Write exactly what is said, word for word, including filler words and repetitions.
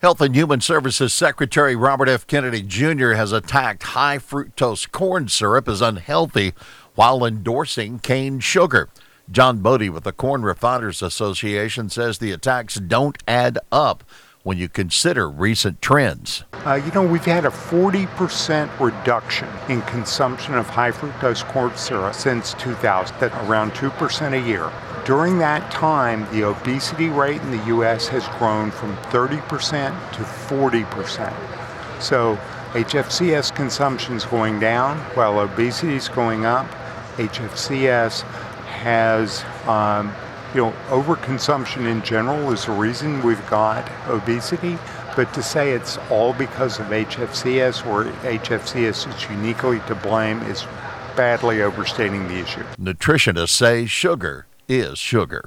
Health and Human Services Secretary Robert F. Kennedy Junior has attacked high fructose corn syrup as unhealthy while endorsing cane sugar. John Bodie with the Corn Refiners Association says the attacks don't add up when you consider recent trends. Uh, you know, we've had a forty percent reduction in consumption of high fructose corn syrup since two thousand, that's around two percent a year. During that time, the obesity rate in the U S has grown from thirty percent to forty percent. So H F C S consumption is going down while obesity is going up. H F C S has, um, you know, overconsumption in general is the reason we've got obesity. But to say it's all because of H F C S or H F C S is uniquely to blame is badly overstating the issue. Nutritionists say sugar is sugar.